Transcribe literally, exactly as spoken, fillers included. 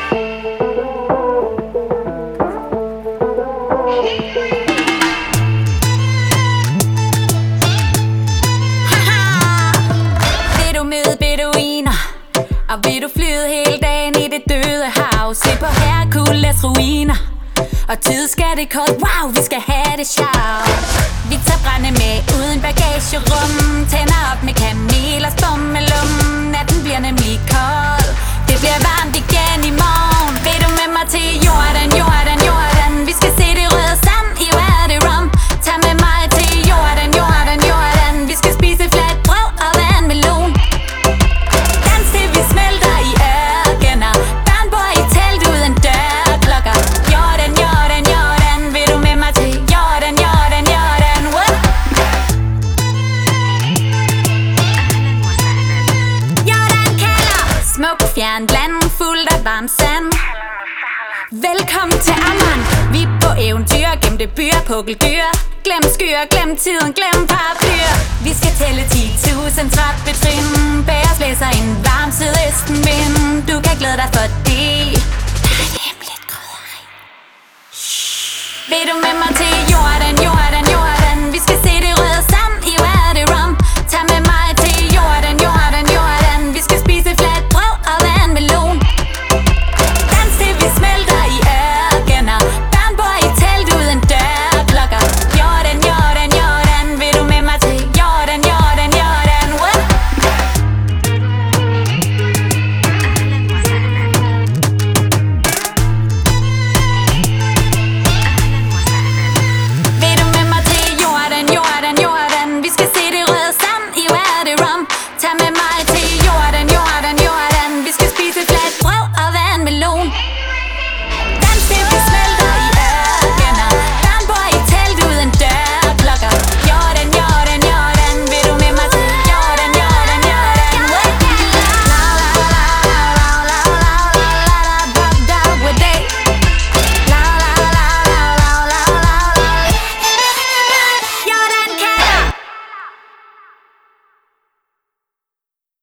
Og vil du flyde hele dagen i det døde hav, se på Herkules ruiner, og tid skal det koldt, wow, vi skal have det sjovt. Vi tager brænde med uden bagagerum, tænder op med kamel og stummelum. Natten bliver nemlig kold, det bliver varmt igen i morgen. Vil du med mig til Jordan, Jordan, Jordan? Vi skal se det røde sand i Wadi Rum. Tag med mig til Jordan, Jordan, Jordan. Vi skal spise fladt brød og vandmelon. Fjern land fuldt af varm sand. Velkommen til Amman. Vi er på eventyr, gemte byer, pukkeldyr. Glem skyer, glem tiden, glem paraplyer. Vi skal tælle ti tusind trappetrin. Bæres blæser en varm sydøstenvind. Du kan glæde dig, fordi der er et hemmeligt krydderi. Vil du med mig til Jordan, Jordan, Jordan? Vi skal se det røde sand i Wadi Rum. Tag med mig til Jordan, Jordan, Jordan. Vi skal spise fladt brød og vandmelon. Dans til vi smelter i ørkener. Børn bor i telt uden dørklokker. Jordan, Jordan, Jordan. Vil du med mig til Jordan, Jordan, Jordan? What? Vil du med mig til Jordan, Jordan, Jordan? Vi skal se det røde sand i Wadi Rum. Tag med mig